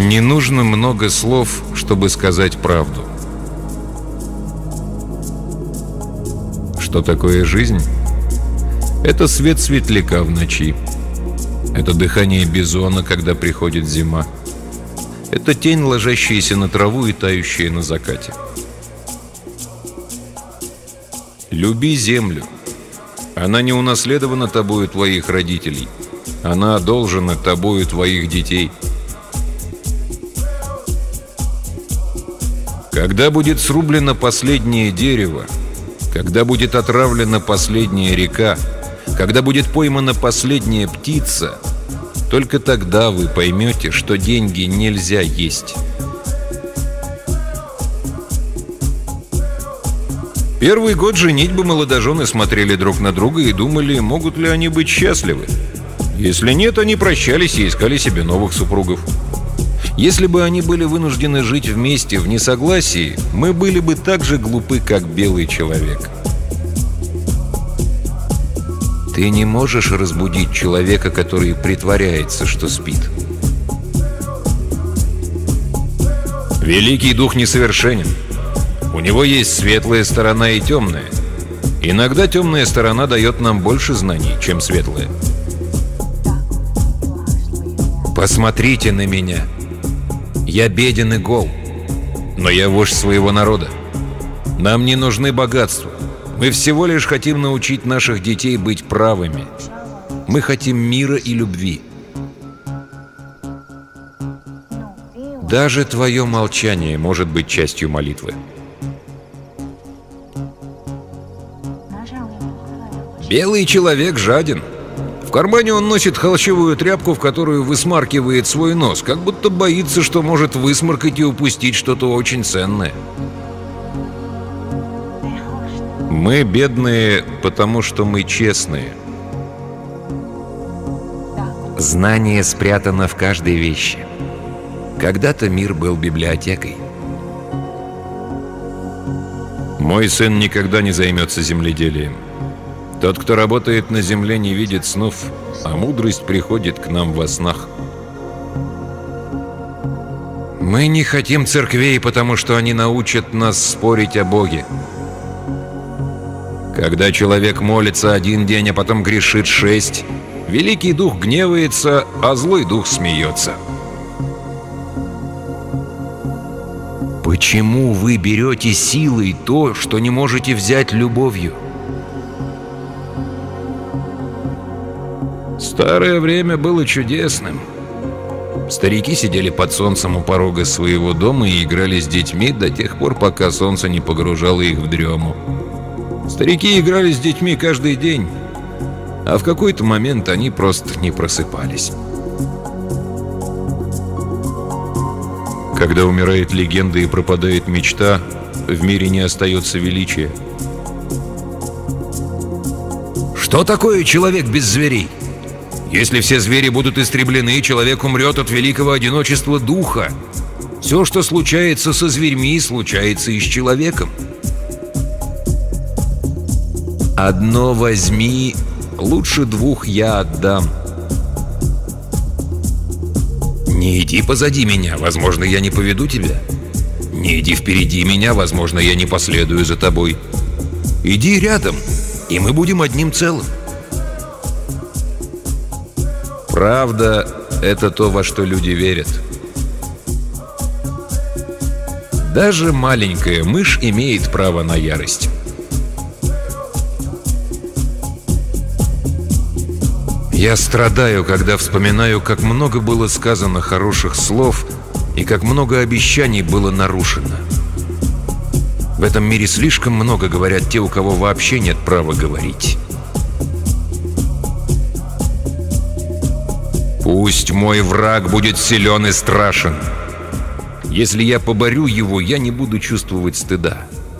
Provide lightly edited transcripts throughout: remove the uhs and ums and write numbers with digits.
Не нужно много слов, чтобы сказать правду. Что такое жизнь? Это свет светляка в ночи. Это дыхание бизона, когда приходит зима. Это тень, ложащаяся на траву и тающая на закате. Люби землю. Она не унаследована тобою твоих родителей. Она одолжена тобою твоих детей. Когда будет срублено последнее дерево, когда будет отравлена последняя река, когда будет поймана последняя птица, только тогда вы поймете, что деньги нельзя есть. Первый год женитьбы молодожены смотрели друг на друга и думали, могут ли они быть счастливы. Если нет, они прощались и искали себе новых супругов. Если бы они были вынуждены жить вместе в несогласии, мы были бы так же глупы, как белый человек. Ты не можешь разбудить человека, который притворяется, что спит. Великий дух несовершенен. У него есть светлая сторона и темная. Иногда темная сторона дает нам больше знаний, чем светлая. Посмотрите на меня. Я беден и гол, но я вождь своего народа. Нам не нужны богатства. Мы всего лишь хотим научить наших детей быть правыми. Мы хотим мира и любви. Даже твое молчание может быть частью молитвы. Белый человек жаден. В кармане он носит холщовую тряпку, в которую высмаркивает свой нос, как будто боится, что может высморкать и упустить что-то очень ценное. Мы бедные, потому что мы честные. Знание спрятано в каждой вещи. Когда-то мир был библиотекой. Мой сын никогда не займется земледелием. Тот, кто работает на земле, не видит снов, а мудрость приходит к нам во снах. Мы не хотим церквей, потому что они научат нас спорить о Боге. Когда человек молится 1 день, а потом грешит 6, великий дух гневается, а злой дух смеется. Почему вы берете силой то, что не можете взять любовью? Старое время было чудесным. Старики сидели под солнцем у порога своего дома и играли с детьми до тех пор, пока солнце не погружало их в дрему. Старики играли с детьми каждый день, а в какой-то момент они просто не просыпались. Когда умирает легенда и пропадает мечта, в мире не остается величия. Что такое человек без зверей? Если все звери будут истреблены, человек умрет от великого одиночества духа. Все, что случается со зверьми, случается и с человеком. Одно возьми, лучше 2 я отдам. Не иди позади меня, возможно, я не поведу тебя. Не иди впереди меня, возможно, я не последую за тобой. Иди рядом, и мы будем одним целым. Правда — это то, во что люди верят. Даже маленькая мышь имеет право на ярость. Я страдаю, когда вспоминаю, как много было сказано хороших слов и как много обещаний было нарушено. В этом мире слишком много говорят те, у кого вообще нет права говорить. Пусть мой враг будет силен и страшен. Если я поборю его, я не буду чувствовать стыда.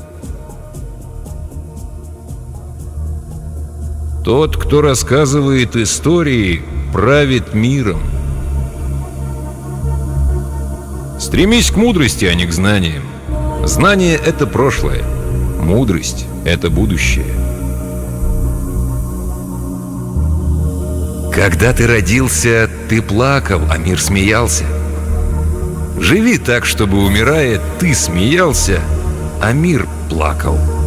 Тот, кто рассказывает истории, правит миром. Стремись к мудрости, а не к знаниям. Знание — это прошлое. Мудрость — это будущее. Когда ты родился, ты плакал, а мир смеялся. Живи так, чтобы, умирая, ты смеялся, а мир плакал.